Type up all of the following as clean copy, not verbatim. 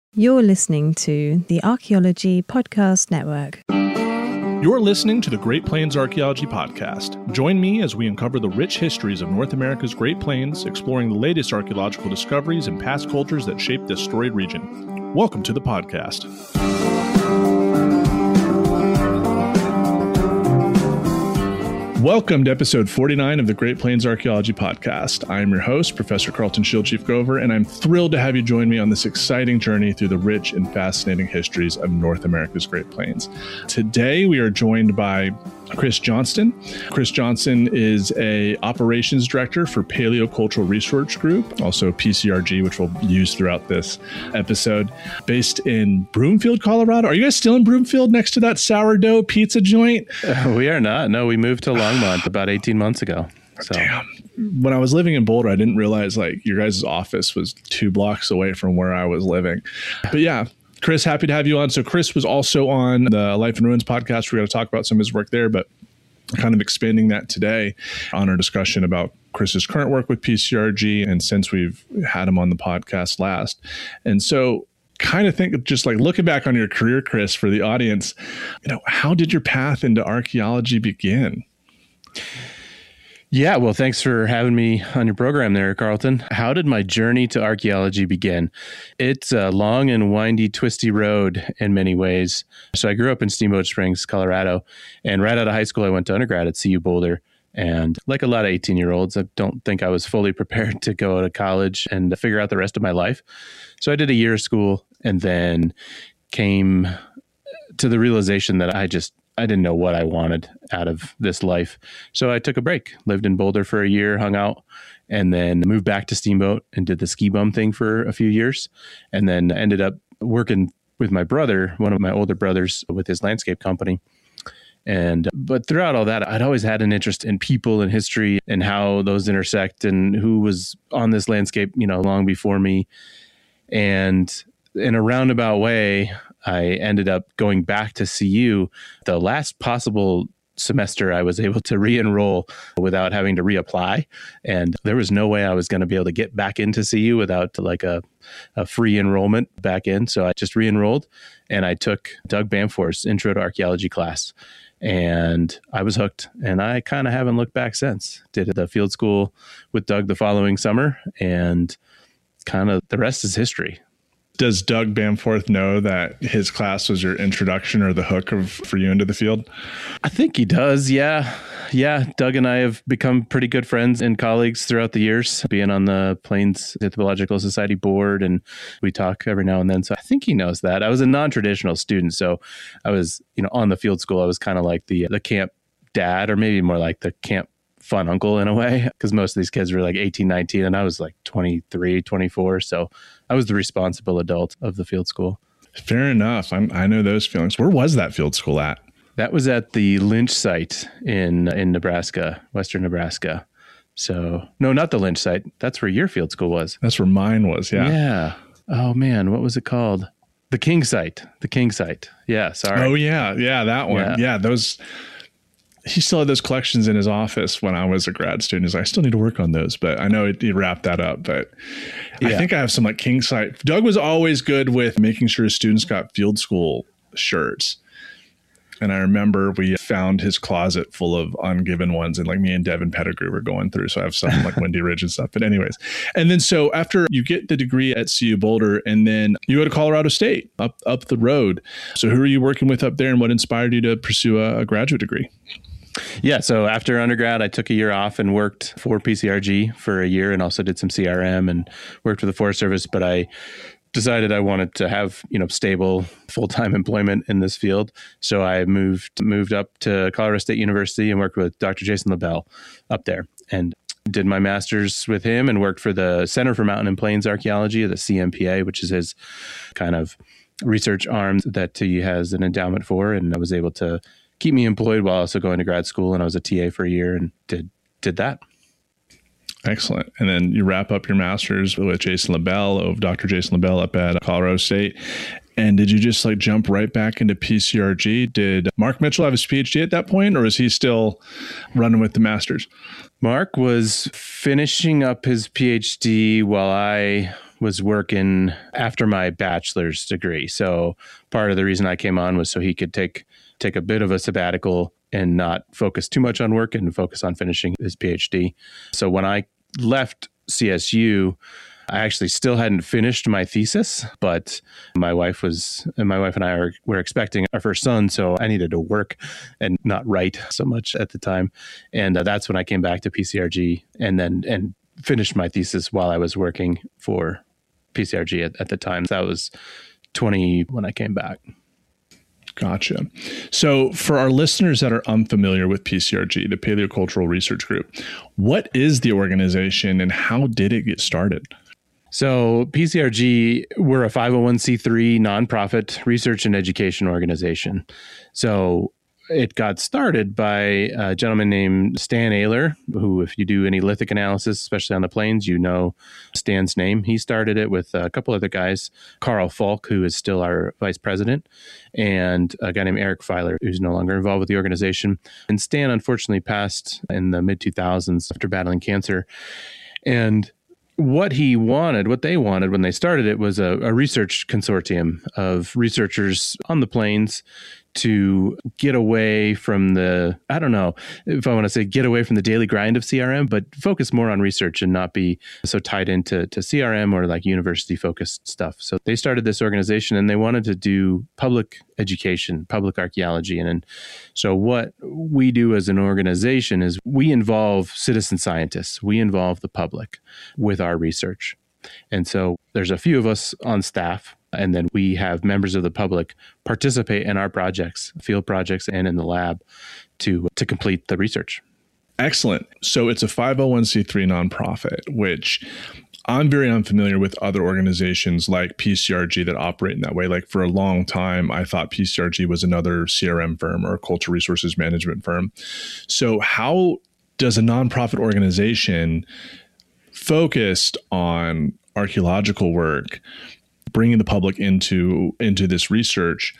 You're listening to the Archaeology Podcast Network. You're listening to the Great Plains Archaeology Podcast. Join me as we uncover the rich histories of North America's Great Plains, exploring the latest archaeological discoveries and past cultures that shape this storied region. Welcome to the podcast. Welcome to episode 49 of the Great Plains Archaeology Podcast. I am your host, Professor Carlton Schildchief Grover, and I'm thrilled to have you join me on this exciting journey through the rich and fascinating histories of North America's Great Plains. Today, we are joined by Chris Johnston. Chris Johnston is a operations director for Paleocultural Research Group, also PCRG, which we'll use throughout this episode, based in Broomfield, Colorado. Are you guys still in Broomfield next to that sourdough pizza joint? We are not. No, we moved to Longmont about 18 months ago. So. Damn. When I was living in Boulder, I didn't realize like your guys' office was 2 blocks away from where I was living. But yeah, Chris, happy to have you on. So Chris was also on the Life in Ruins podcast. We're going to talk about some of his work there, but kind of expanding that today on our discussion about Chris's current work with PCRG and since we've had him on the podcast last. And so kind of think of just like looking back on your career, Chris, for the audience, how did your path into archaeology begin? Yeah, well, thanks for having me on your program there, Carlton. How did my journey to archaeology begin? It's a long and windy, twisty road in many ways. So I grew up in Steamboat Springs, Colorado, and right out of high school, I went to undergrad at CU Boulder. And like a lot of 18-year-olds, I don't think I was fully prepared to go to college and figure out the rest of my life. So I did a year of school and then came to the realization that I didn't know what I wanted out of this life. So I took a break, lived in Boulder for a year, hung out, and then moved back to Steamboat and did the ski bum thing for a few years. And then ended up working with my brother, one of my older brothers, with his landscape company. But throughout all that, I'd always had an interest in people and history and how those intersect and who was on this landscape, long before me. And in a roundabout way, I ended up going back to CU the last possible semester I was able to re-enroll without having to reapply. And there was no way I was going to be able to get back into CU without like a free enrollment back in. So I just re-enrolled and I took Doug Bamforth's Intro to Archaeology class. And I was hooked, and I kind of haven't looked back since. Did the field school with Doug the following summer, and kind of the rest is history. Does Doug Bamforth know that his class was your introduction or the hook for you into the field? I think he does, yeah. Yeah, Doug and I have become pretty good friends and colleagues throughout the years, being on the Plains Anthropological Society board, and we talk every now and then. So I think he knows that. I was a non-traditional student, so I was, on the field school, I was kind of like the camp dad, or maybe more like the camp fun uncle in a way, because most of these kids were like 18, 19, and I was like 23, 24. So I was the responsible adult of the field school. Fair enough. I know those feelings. Where was that field school at? That was at the Lynch site in Nebraska, western Nebraska. So, no, not the Lynch site. That's where your field school was. That's where mine was, yeah. Yeah. Oh, man, what was it called? The King site. The King site. Yeah, sorry. Oh, yeah. Yeah, that one. Yeah, those... He still had those collections in his office when I was a grad student. He's like, I still need to work on those, but I know he wrapped that up. But yeah. I think I have some like King site. Doug was always good with making sure his students got field school shirts. And I remember we found his closet full of ungiven ones, and like me and Devin Pettigrew were going through. So I have some like Windy Ridge and stuff. But anyways, and then so after you get the degree at CU Boulder, and then you go to Colorado State up the road. So who are you working with up there, and what inspired you to pursue a graduate degree? Yeah. So after undergrad, I took a year off and worked for PCRG for a year, and also did some CRM and worked with the Forest Service. But I decided I wanted to have, stable full-time employment in this field. So I moved up to Colorado State University and worked with Dr. Jason LaBelle up there, and did my master's with him and worked for the Center for Mountain and Plains Archaeology, the CMPA, which is his kind of research arm that he has an endowment for. And I was able to keep me employed while also going to grad school. And I was a TA for a year and did that. Excellent. And then you wrap up your master's with Jason LaBelle of Dr. Jason LaBelle up at Colorado State. And did you just like jump right back into PCRG? Did Mark Mitchell have his PhD at that point, or is he still running with the master's? Mark was finishing up his PhD while I was working after my bachelor's degree. So part of the reason I came on was so he could take a bit of a sabbatical and not focus too much on work and focus on finishing his PhD. So when I left CSU, I actually still hadn't finished my thesis, but my wife and I were expecting our first son, so I needed to work and not write so much at the time. And that's when I came back to PCRG and finished my thesis while I was working for PCRG at the time. That was 20 when I came back. Gotcha. So for our listeners that are unfamiliar with PCRG, the Paleocultural Research Group, what is the organization and how did it get started? So PCRG, we're a 501c3 nonprofit research and education organization. So it got started by a gentleman named Stan Ayler, who, if you do any lithic analysis, especially on the plains, you know Stan's name. He started it with a couple other guys, Carl Falk, who is still our vice president, and a guy named Eric Filer, who's no longer involved with the organization. And Stan unfortunately passed in the mid-2000s after battling cancer. And what they wanted when they started it was a research consortium of researchers on the plains to get away from I don't know if I want to say get away from the daily grind of CRM, but focus more on research and not be so tied into CRM or like university focused stuff. So they started this organization and they wanted to do public education, public archaeology. And so what we do as an organization is we involve citizen scientists. We involve the public with our research. And so there's a few of us on staff, and then we have members of the public participate in our projects, field projects, and in the lab to complete the research. Excellent. So it's a 501c3 nonprofit, which I'm very unfamiliar with other organizations like PCRG that operate in that way. Like for a long time, I thought PCRG was another CRM firm or a cultural resources management firm. So how does a nonprofit organization focused on archaeological work, bringing the public into this research,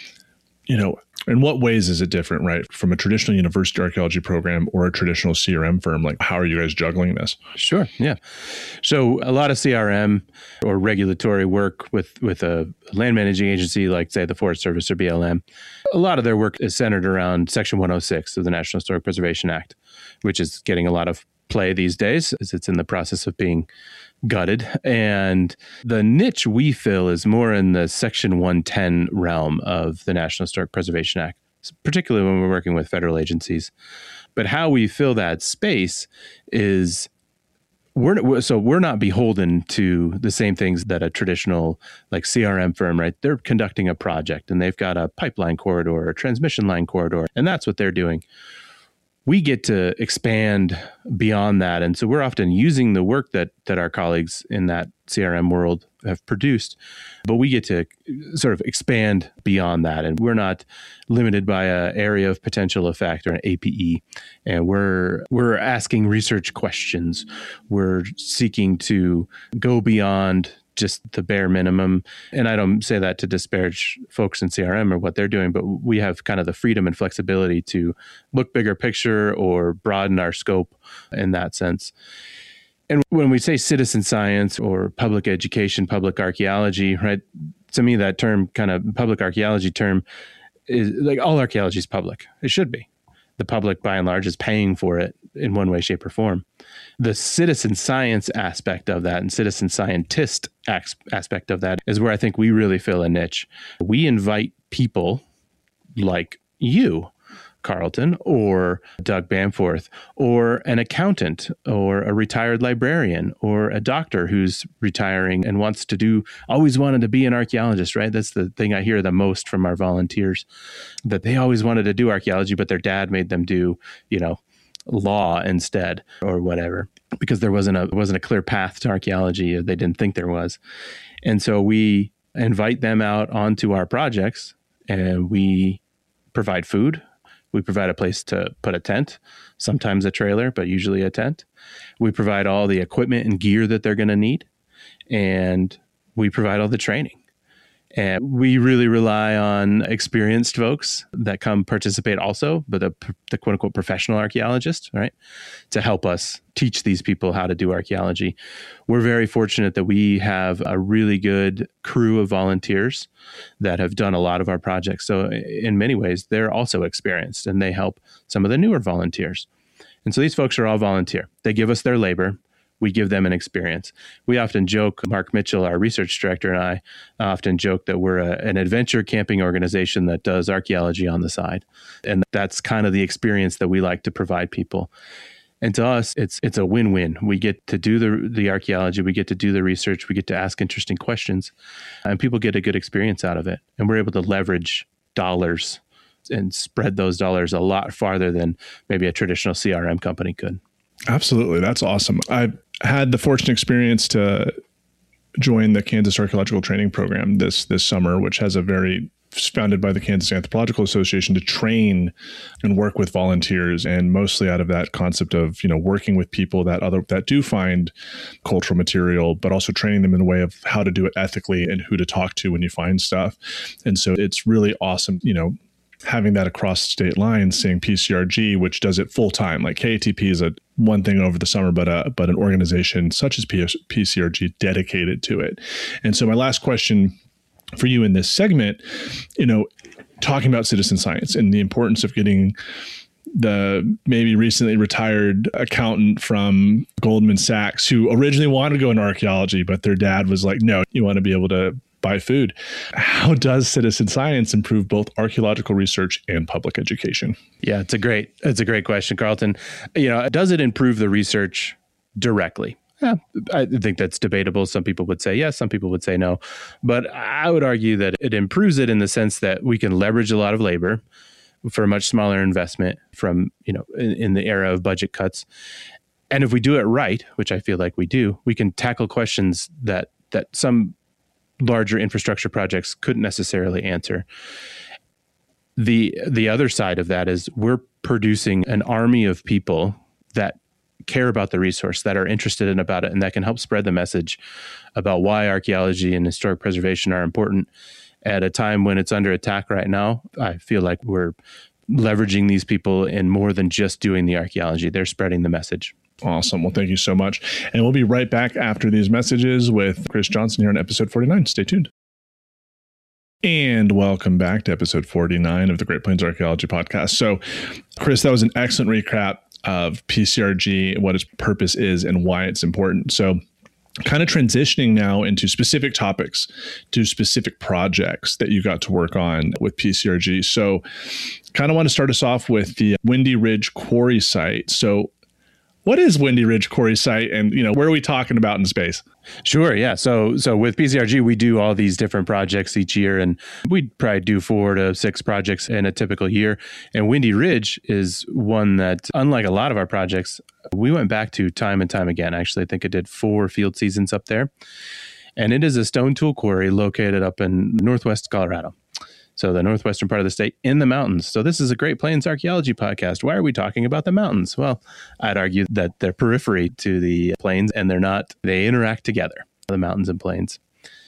in what ways is it different, right, from a traditional university archaeology program or a traditional CRM firm? Like, how are you guys juggling this? Sure. Yeah. So a lot of CRM or regulatory work with a land managing agency like, say, the Forest Service or BLM, a lot of their work is centered around Section 106 of the National Historic Preservation Act, which is getting a lot of play these days as it's in the process of being gutted. And the niche we fill is more in the Section 110 realm of the National Historic Preservation Act, particularly when we're working with federal agencies. But how we fill that space is we're not beholden to the same things that a traditional like CRM firm, right? They're conducting a project and they've got a pipeline corridor or a transmission line corridor, and that's what they're doing. We get to expand beyond that. And so we're often using the work that our colleagues in that CRM world have produced, but we get to sort of expand beyond that. And we're not limited by an area of potential effect or an APE. And we're asking research questions. We're seeking to go beyond just the bare minimum. And I don't say that to disparage folks in CRM or what they're doing, but we have kind of the freedom and flexibility to look bigger picture or broaden our scope in that sense. And when we say citizen science or public education, public archaeology, right? To me, that term, kind of public archaeology term, is like all archaeology is public. It should be. The public, by and large, is paying for it in one way, shape, or form. The citizen science aspect of that and citizen scientist aspect of that is where I think we really fill a niche. We invite people like you, Carlton, or Doug Bamforth, or an accountant, or a retired librarian, or a doctor who's retiring and always wanted to be an archaeologist, right? That's the thing I hear the most from our volunteers, that they always wanted to do archaeology, but their dad made them do, law instead or whatever, because there wasn't a clear path to archaeology. They didn't think there was. And so we invite them out onto our projects and we provide food. We provide a place to put a tent, sometimes a trailer, but usually a tent. We provide all the equipment and gear that they're going to need. And we provide all the training. And we really rely on experienced folks that come participate also, but the quote unquote professional archaeologists, right, to help us teach these people how to do archaeology. We're very fortunate that we have a really good crew of volunteers that have done a lot of our projects. So in many ways, they're also experienced and they help some of the newer volunteers. And so these folks are all volunteer. They give us their labor. We give them an experience. We often joke, Mark Mitchell, our research director, and I often joke that we're an adventure camping organization that does archaeology on the side. And that's kind of the experience that we like to provide people. And to us, it's a win-win. We get to do the archaeology, we get to do the research, we get to ask interesting questions, and people get a good experience out of it. And we're able to leverage dollars and spread those dollars a lot farther than maybe a traditional CRM company could. Absolutely. That's awesome. I had the fortunate experience to join the Kansas Archaeological Training Program this summer, which has founded by the Kansas Anthropological Association to train and work with volunteers, and mostly out of that concept of, working with people that do find cultural material, but also training them in a way of how to do it ethically and who to talk to when you find stuff. And so it's really awesome, having that across state lines, seeing PCRG, which does it full time. Like KATP is one thing over the summer, but an organization such as PCRG dedicated to it. And so my last question for you in this segment, talking about citizen science and the importance of getting the maybe recently retired accountant from Goldman Sachs, who originally wanted to go into archaeology, but their dad was like, no, you want to be able to buy food. How does citizen science improve both archaeological research and public education? Yeah, it's a great question, Carlton. Does it improve the research directly? Yeah, I think that's debatable. Some people would say yes, some people would say no. But I would argue that it improves it in the sense that we can leverage a lot of labor for a much smaller investment from, in the era of budget cuts. And if we do it right, which I feel like we do, we can tackle questions that some larger infrastructure projects couldn't necessarily answer. The other side of that is we're producing an army of people that care about the resource, that are interested in about it, and that can help spread the message about why archaeology and historic preservation are important at a time when it's under attack right now. I feel like we're leveraging these people in more than just doing the archaeology. They're spreading the message. Awesome. Well, thank you so much. And we'll be right back after these messages with Chris Johnson here on episode 49. Stay tuned. And welcome back to episode 49 of the Great Plains Archaeology Podcast. So, Chris, that was an excellent recap of PCRG, what its purpose is, and why it's important. So, kind of transitioning now into specific topics, to specific projects that you got to work on with PCRG. So, kind of want to start us off with the Windy Ridge Quarry site. So, what is Windy Ridge Quarry site, and where are we talking about in space? Sure, yeah. So with PCRG, we do all these different projects each year, and we probably do 4 to 6 projects in a typical year. And Windy Ridge is one that, unlike a lot of our projects, we went back to time and time again. Actually, I think I did 4 field seasons up there. And it is a stone tool quarry located up in northwest Colorado. So the northwestern part of the state in the mountains. So this is a Great Plains Archaeology podcast. Why are we talking about the mountains? Well, I'd argue that they're periphery to the plains, and they interact together, the mountains and plains.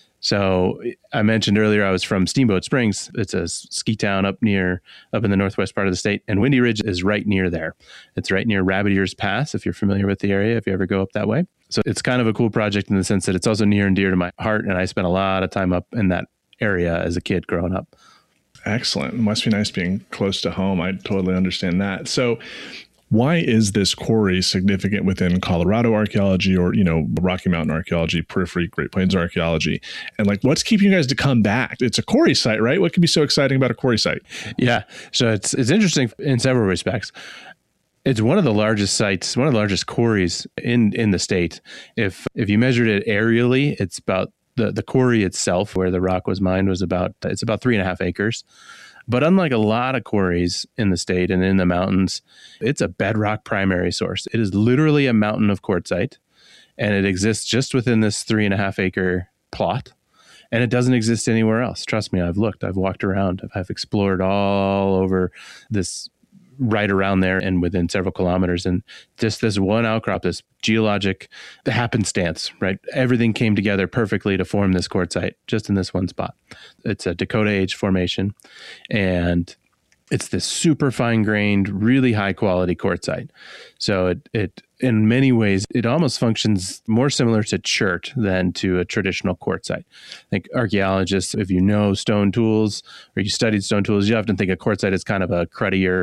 So I mentioned earlier I was from Steamboat Springs. It's a ski town up in the northwest part of the state, and Windy Ridge is right near there. It's right near Rabbit Ears Pass, if you're familiar with the area, if you ever go up that way. So it's kind of a cool project in the sense that it's also near and dear to my heart, and I spent a lot of time up in that area as a kid growing up. Excellent. It must be nice being close to home. I totally understand that. So why is this quarry significant within Colorado archaeology, or, Rocky Mountain archaeology, periphery, Great Plains archaeology? And what's keeping you guys to come back? It's a quarry site, right? What can be so exciting about a quarry site? Yeah. So it's interesting in several respects. It's one of the largest sites, one of the largest quarries in the state. If you measured it aerially, it's about the quarry itself, where the rock was mined, it's about 3.5 acres. But unlike a lot of quarries in the state and in the mountains, it's a bedrock primary source. It is literally a mountain of quartzite, and it exists just within this 3.5 acre plot. And it doesn't exist anywhere else. Trust me, I've looked, I've walked around, I've explored all over this right around there and within several kilometers. And just this one outcrop, this geologic happenstance, right? Everything came together perfectly to form this quartzite just in this one spot. It's a Dakota Age formation, and it's this super fine grained, really high quality quartzite. So it in many ways, it almost functions more similar to chert than to a traditional quartzite. I think archaeologists, if you know stone tools or you studied stone tools, you often think of quartzite as kind of a cruddier,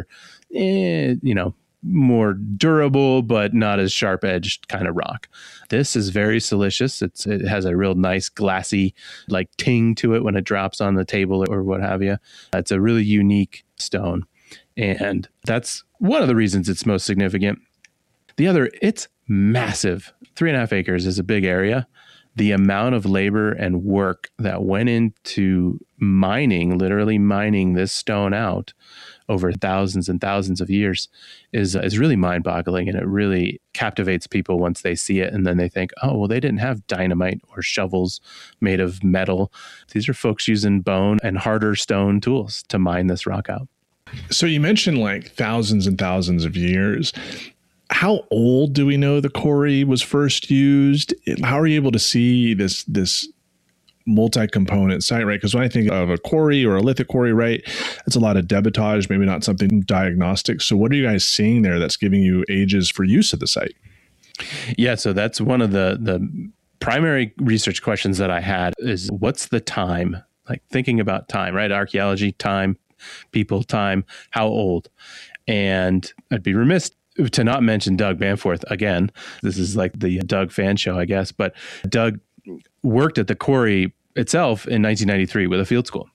more durable, but not as sharp-edged kind of rock. This is very silicious. It has a real nice glassy like ting to it when it drops on the table or what have you. It's a really unique stone. And that's one of the reasons it's most significant. The other, it's massive. 3.5 acres is a big area. The amount of labor and work that went into mining, literally mining this stone out over thousands and thousands of years is really mind-boggling, and it really captivates people once they see it, and then they think, oh, well, they didn't have dynamite or shovels made of metal. These are folks using bone and harder stone tools to mine this rock out. So you mentioned like thousands and thousands of years. How old do we know the quarry was first used? How are you able to see this multi-component site, right? Because when I think of a quarry or a lithic quarry, right, it's a lot of debitage, maybe not something diagnostic. So what are you guys seeing there that's giving you ages for use of the site? Yeah, so that's one of the primary research questions that I had is what's the time? Like thinking about time, right? Archaeology, time, people, time, how old? And I'd be remiss to not mention Doug Banforth again. This is like the Doug fan show, I guess, but Doug worked at the quarry itself in 1993 with a field school.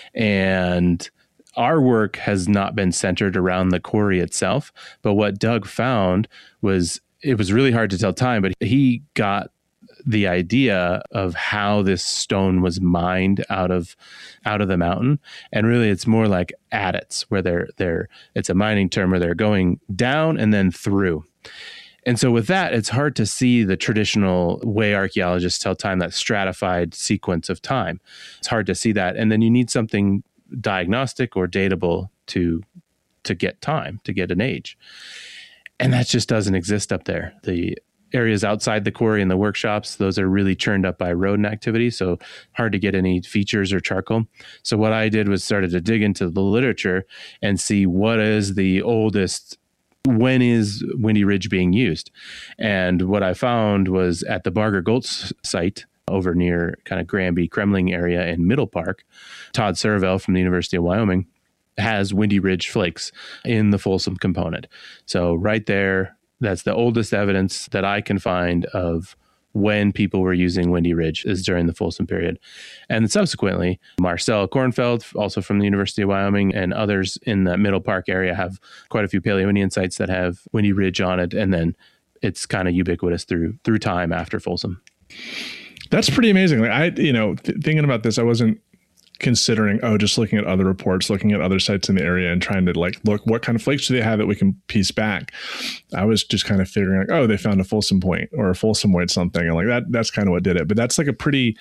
And our work has not been centered around the quarry itself. But what Doug found was it was really hard to tell time, but he got the idea of how this stone was mined out of the mountain. And really it's more like adits, where it's a mining term where they're going down and then through. And so with that, it's hard to see the traditional way archaeologists tell time, that stratified sequence of time. It's hard to see that. And then you need something diagnostic or datable to get time, to get an age. And that just doesn't exist up there. The areas outside the quarry and the workshops, those are really churned up by rodent activity, so hard to get any features or charcoal. So what I did was started to dig into the literature and see what is the oldest, when is Windy Ridge being used? And what I found was at the Barger Gulch site over near kind of Granby, Kremling area in Middle Park, Todd Saravel from the University of Wyoming has Windy Ridge flakes in the Folsom component. So right there, that's the oldest evidence that I can find of when people were using Windy Ridge is during the Folsom period. And subsequently, Marcel Kornfeld, also from the University of Wyoming, and others in the Middle Park area have quite a few Paleo-Indian sites that have Windy Ridge on it. And then it's kind of ubiquitous through time after Folsom. That's pretty amazing. Like thinking about this, I wasn't considering, just looking at other reports, looking at other sites in the area and trying to look what kind of flakes do they have that we can piece back. I was just kind of figuring they found a Folsom point or a Folsomoid something. And that's kind of what did it. But that's like a pretty,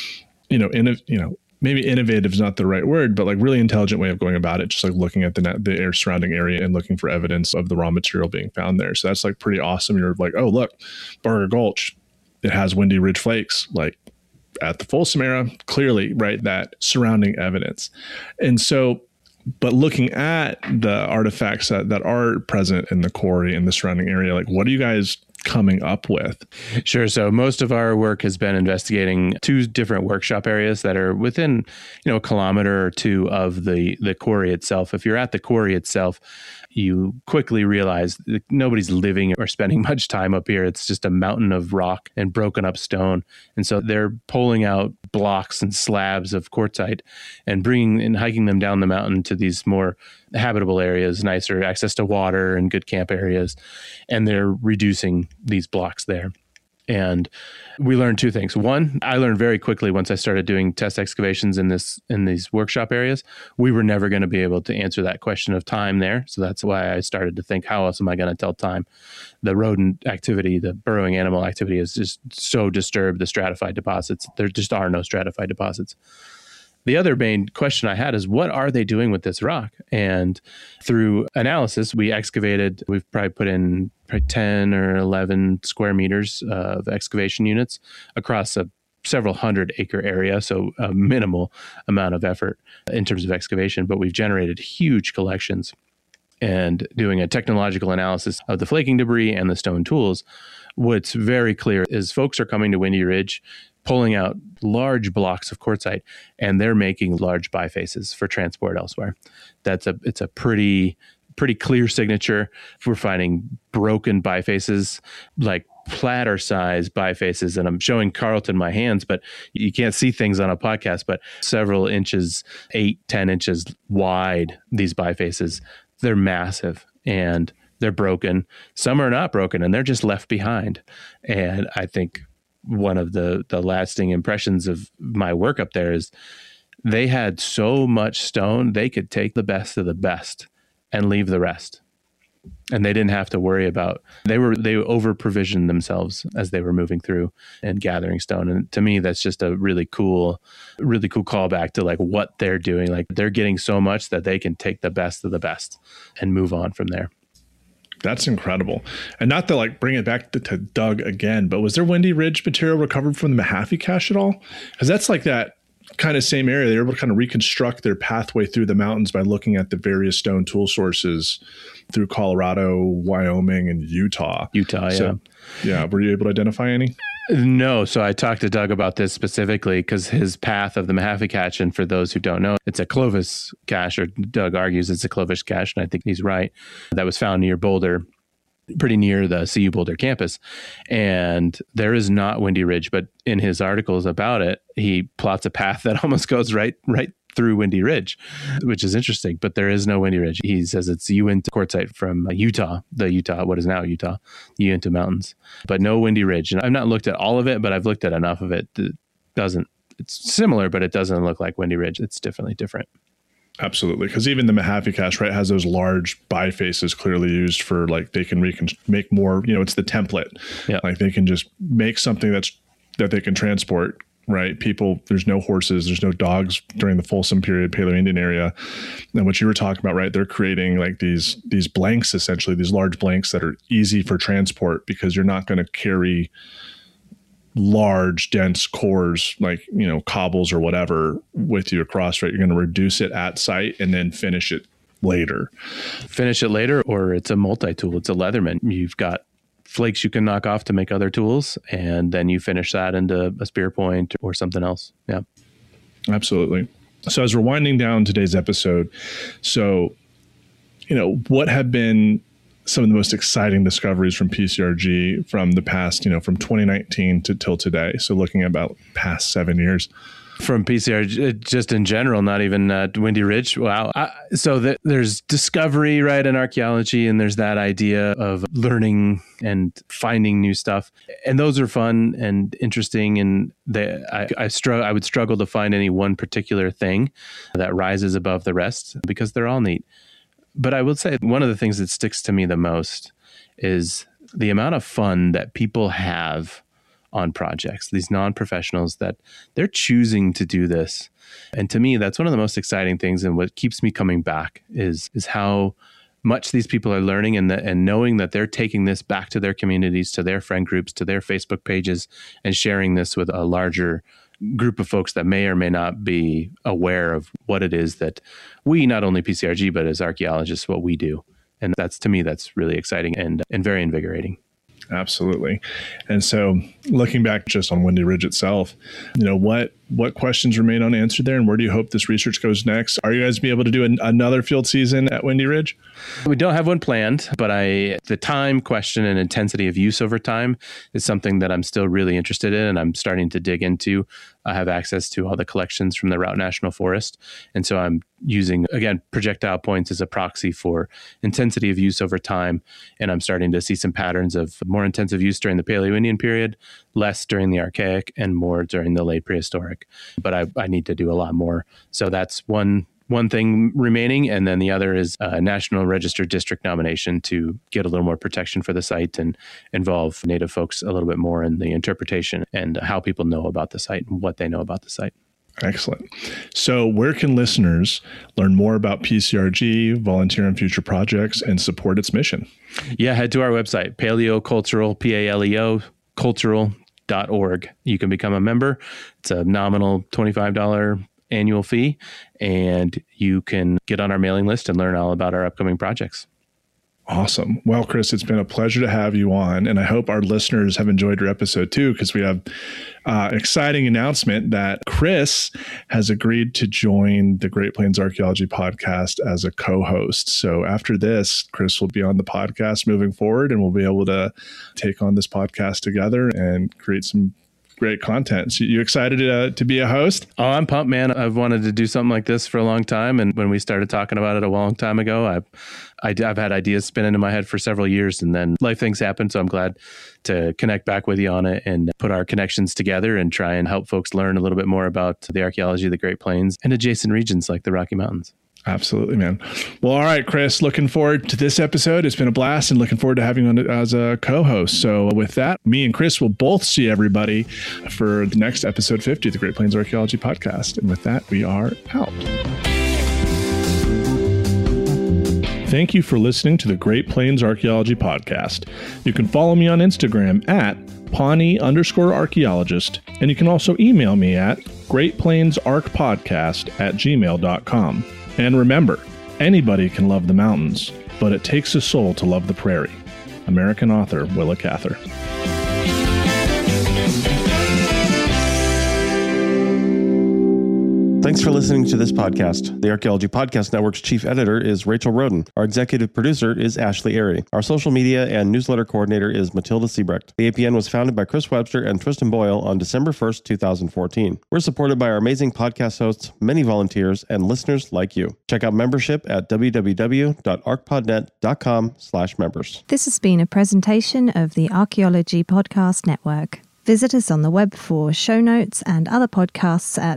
maybe innovative is not the right word, but like really intelligent way of going about it. Just like looking at the air surrounding area and looking for evidence of the raw material being found there. So that's like pretty awesome. You're like, oh, look, Barger Gulch, it has Windy Ridge flakes. Like, at the Folsom era, clearly, right, that surrounding evidence. And so, but looking at the artifacts that are present in the quarry and the surrounding area, like what are you guys coming up with? Sure. So most of our work has been investigating 2 different workshop areas that are within, a kilometer or 2 of the quarry itself. If you're at the quarry itself, you quickly realize that nobody's living or spending much time up here. It's just a mountain of rock and broken up stone. And so they're pulling out blocks and slabs of quartzite and bringing and hiking them down the mountain to these more habitable areas, nicer access to water and good camp areas. And they're reducing these blocks there. And we learned 2 things. One, I learned very quickly once I started doing test excavations in these workshop areas, we were never going to be able to answer that question of time there. So that's why I started to think, how else am I going to tell time? The rodent activity, the burrowing animal activity has just so disturbed the stratified deposits. There just are no stratified deposits. The other main question I had is, what are they doing with this rock? And through analysis, we've probably put in 10 or 11 square meters of excavation units across a several 100-acre area, so a minimal amount of effort in terms of excavation, but we've generated huge collections. And doing a technological analysis of the flaking debris and the stone tools, what's very clear is folks are coming to Windy Ridge, pulling out large blocks of quartzite, and they're making large bifaces for transport elsewhere. It's a pretty clear signature. We're finding broken bifaces, like platter size bifaces, and I'm showing Carlton my hands, but you can't see things on a podcast, but several inches, 8-10 inches wide, these bifaces. They're massive and they're broken. Some are not broken and they're just left behind. And I think one of the lasting impressions of my work up there is they had so much stone, they could take the best of the best and leave the rest. And they didn't have to worry about, they over provisioned themselves as they were moving through and gathering stone. And to me, that's just a really cool callback to like what they're doing. Like they're getting so much that they can take the best of the best and move on from there. That's incredible. And not to like bring it back to Doug again, but was there Windy Ridge material recovered from the Mahaffey cache at all? Because that's like that kind of same area. They were able to kind of reconstruct their pathway through the mountains by looking at the various stone tool sources through Colorado, Wyoming, and Utah. Yeah. Were you able to identify any? No. So I talked to Doug about this specifically because his path of the Mahaffey cache, and for those who don't know, it's a Clovis cache, or Doug argues it's a Clovis cache, and I think he's right. That was found near Boulder, pretty near the CU Boulder campus. And there is not Windy Ridge, but in his articles about it, he plots a path that almost goes right through Windy Ridge, which is interesting, but there is no Windy Ridge. He says it's Uinta quartzite from what is now Utah, Uinta Mountains, but no Windy Ridge. And I've not looked at all of it, but I've looked at enough of it. It's similar, but it doesn't look like Windy Ridge. It's definitely different. Absolutely. Because even the Mahaffey cache, right, has those large bifaces clearly used for like, they can make more, it's the template. Yeah. Like they can just make something that they can transport, right? People, there's no horses, there's no dogs during the Folsom period, Paleo-Indian area. And what you were talking about, right, they're creating like these blanks, essentially, these large blanks that are easy for transport because you're not going to carry large, dense cores like, cobbles or whatever with you across, right? You're going to reduce it at site and then finish it later, or it's a multi-tool. It's a Leatherman. You've got flakes you can knock off to make other tools, and then you finish that into a spear point or something else. Yeah, absolutely. So as we're winding down today's episode, what have been some of the most exciting discoveries from PCRG from the past, from 2019 till today? So looking at about past 7 years. From PCR, just in general, not even Windy Ridge. Wow. So there's discovery, right, in archaeology, and there's that idea of learning and finding new stuff. And those are fun and interesting. And I would struggle to find any one particular thing that rises above the rest because they're all neat. But I will say one of the things that sticks to me the most is the amount of fun that people have on projects, these non-professionals that they're choosing to do this. And to me, that's one of the most exciting things. And what keeps me coming back is how much these people are learning and knowing that they're taking this back to their communities, to their friend groups, to their Facebook pages, and sharing this with a larger group of folks that may or may not be aware of what it is that we, not only PCRG, but as archaeologists, what we do. And to me, that's really exciting and very invigorating. Absolutely. And so looking back just on Windy Ridge itself, what questions remain unanswered there, and where do you hope this research goes next? Are you guys be able to do another field season at Windy Ridge? We don't have one planned, but the time question and intensity of use over time is something that I'm still really interested in, and I'm starting to dig into. I have access to all the collections from the Routt National Forest. And so I'm using, again, projectile points as a proxy for intensity of use over time. And I'm starting to see some patterns of more intensive use during the Paleo-Indian period, less during the Archaic, and more during the late prehistoric. But I need to do a lot more. So that's one thing remaining. And then the other is a National Register District nomination to get a little more protection for the site and involve Native folks a little bit more in the interpretation and how people know about the site and what they know about the site. Excellent. So where can listeners learn more about PCRG, volunteer on future projects, and support its mission? Yeah, head to our website, paleocultural, P-A-L-E-O, cultural.org. You can become a member. It's a nominal $25 annual fee, and you can get on our mailing list and learn all about our upcoming projects. Awesome. Well, Chris, it's been a pleasure to have you on, and I hope our listeners have enjoyed your episode too, because we have exciting announcement that Chris has agreed to join the Great Plains Archaeology Podcast as a co-host. So after this, Chris will be on the podcast moving forward, and we'll be able to take on this podcast together and create some great content. So you excited to be a host? Oh, I'm pumped, man. I've wanted to do something like this for a long time. And when we started talking about it a long time ago, I've had ideas spinning in my head for several years, and then life things happen. So I'm glad to connect back with you on it and put our connections together and try and help folks learn a little bit more about the archaeology of the Great Plains and adjacent regions like the Rocky Mountains. Absolutely, man. Well, all right, Chris, looking forward to this episode. It's been a blast, and looking forward to having you on as a co-host. So with that, me and Chris will both see everybody for the next episode 50 of the Great Plains Archaeology Podcast. And with that, we are out. Thank you for listening to the Great Plains Archaeology Podcast. You can follow me on Instagram at Pawnee_archaeologist, and you can also email me at greatplainsarchpodcast@gmail.com. And remember, anybody can love the mountains, but it takes a soul to love the prairie. American author Willa Cather. Thanks for listening to this podcast. The Archaeology Podcast Network's chief editor is Rachel Roden. Our executive producer is Ashley Airy. Our social media and newsletter coordinator is Matilda Siebrecht. The APN was founded by Chris Webster and Tristan Boyle on December 1st, 2014. We're supported by our amazing podcast hosts, many volunteers, and listeners like you. Check out membership at www.archpodnet.com/members. This has been a presentation of the Archaeology Podcast Network. Visit us on the web for show notes and other podcasts at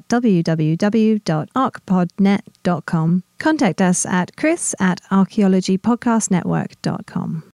www.archpodnet.com. Contact us at chris@archaeologypodcastnetwork.com.